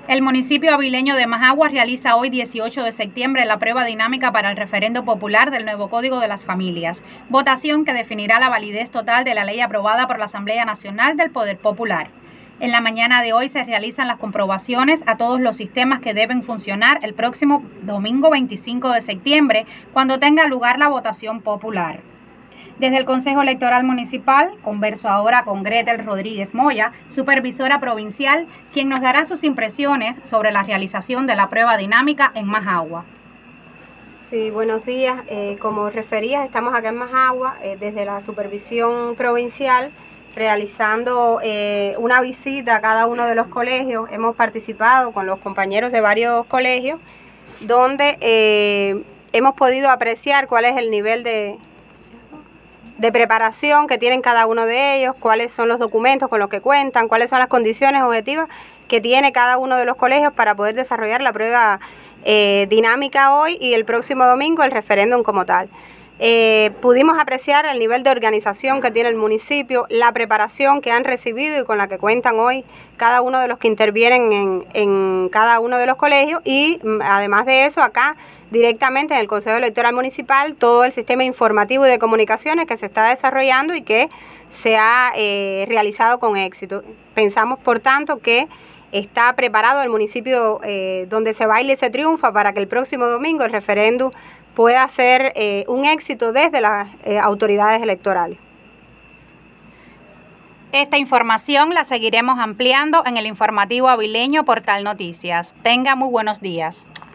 El municipio avileño de Majagua realiza hoy 18 de septiembre la prueba dinámica para el referendo popular del nuevo Código de las Familias, votación que definirá la validez total de la ley aprobada por la Asamblea Nacional del Poder Popular. En la mañana de hoy se realizan las comprobaciones a todos los sistemas que deben funcionar el próximo domingo 25 de septiembre, cuando tenga lugar la votación popular. Desde el Consejo Electoral Municipal, converso ahora con Gretel Rodríguez Moya, supervisora provincial, quien nos dará sus impresiones sobre la realización de la prueba dinámica en Majagua. Sí, buenos días. Como referías, estamos acá en Majagua, desde la supervisión provincial, realizando una visita a cada uno de los colegios. Hemos participado con los compañeros de varios colegios, donde hemos podido apreciar cuál es el nivel de preparación que tienen cada uno de ellos, cuáles son los documentos con los que cuentan, cuáles son las condiciones objetivas que tiene cada uno de los colegios para poder desarrollar la prueba dinámica hoy y el próximo domingo el referéndum como tal. Pudimos apreciar el nivel de organización que tiene el municipio, la preparación que han recibido y con la que cuentan hoy cada uno de los que intervienen en cada uno de los colegios, y además de eso, acá directamente en el Consejo Electoral Municipal, todo el sistema informativo y de comunicaciones que se está desarrollando y que se ha realizado con éxito. Pensamos, por tanto, que está preparado el municipio donde se baile y se triunfa para que el próximo domingo el referéndum pueda ser un éxito desde las autoridades electorales. Esta información la seguiremos ampliando en el informativo avileño Portal Noticias. Tenga muy buenos días.